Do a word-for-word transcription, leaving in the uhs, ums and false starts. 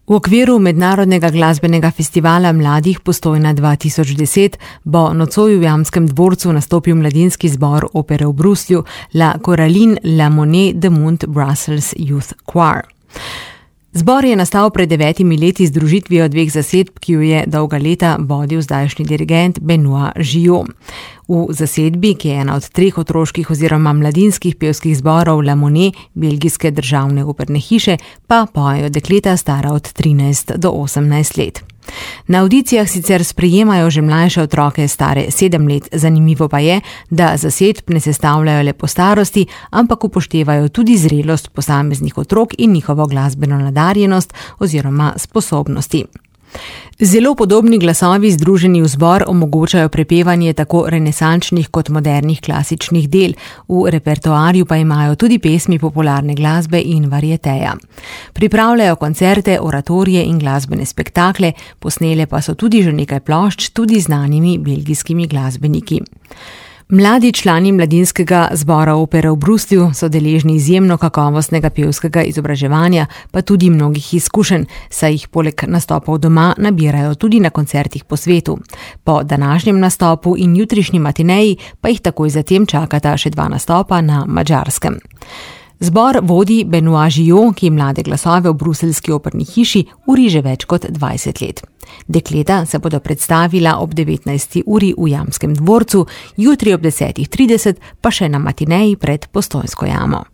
V okviru Mednarodnega glasbenega festivala mladih Postojna dva tisoč deset bo nocoj v Jamskem dvorcu nastopil mladinski zbor opere v Bruslju La Coraline La Monnaie de Mont Brussels Youth Choir. Zbor je nastal pred devetimi leti z združitvijo dveh zasedb, ki jo je dolga leta vodil zdajšnji dirigent Benoit Gillot. V zasedbi, ki je ena od treh otroških oziroma mladinskih pevskih zborov La Monnaie, belgijske državne operne hiše, pa pojejo dekleta stara od trinajst do osemnajst let. Na avdicijah sicer sprejemajo že mlajše otroke stare sedem let, zanimivo pa je, da zasedb ne sestavljajo le po starosti, ampak upoštevajo tudi zrelost posameznih otrok in njihovo glasbeno nadarjenost oziroma sposobnosti. Zelo podobni glasovi združeni v zbor omogočajo prepevanje tako renesančnih kot modernih klasičnih del, v repertoarju pa imajo tudi pesmi popularne glasbe in varieteja. Pripravljajo koncerte, oratorije in glasbene spektakle, posnele pa so tudi že nekaj plošč tudi znanimi belgijskimi glasbeniki. Mladi člani mladinskega zbora opere v Bruslju so deležni izjemno kakovostnega pevskega izobraževanja, pa tudi mnogih izkušenj, saj jih poleg nastopov doma nabirajo tudi na koncertih po svetu. Po današnjem nastopu in jutrišnji matineji pa jih takoj zatem čakata še dva nastopa na Madžarskem. Zbor vodi Benoit Gillot, ki mlade glasove v bruseljski operni hiši uri že več kot dvajset let. Dekleta se bodo predstavila ob devetnajsti uri v Jamskem dvorcu, jutri ob desetih trideset pa še na matineji pred Postojnsko jamo.